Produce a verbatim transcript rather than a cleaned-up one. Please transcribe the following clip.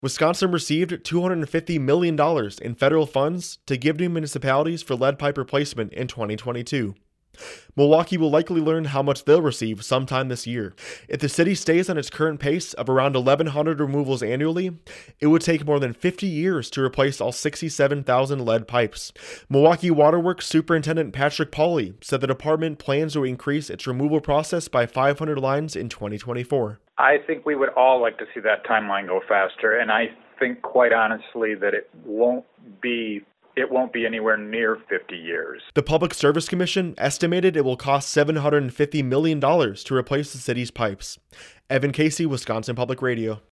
Wisconsin received two hundred fifty million dollars in federal funds to give to municipalities for lead pipe replacement in twenty twenty-two. Milwaukee will likely learn how much they'll receive sometime this year. If the city stays on its current pace of around eleven hundred removals annually, it would take more than fifty years to replace all sixty-seven thousand lead pipes. Milwaukee Waterworks Superintendent Patrick Pauly said the department plans to increase its removal process by five hundred lines in twenty twenty-four. I think we would all like to see that timeline go faster, and I think quite honestly that it won't be It won't be anywhere near fifty years. The Public Service Commission estimated it will cost seven hundred fifty million dollars to replace the city's pipes. Evan Casey, Wisconsin Public Radio.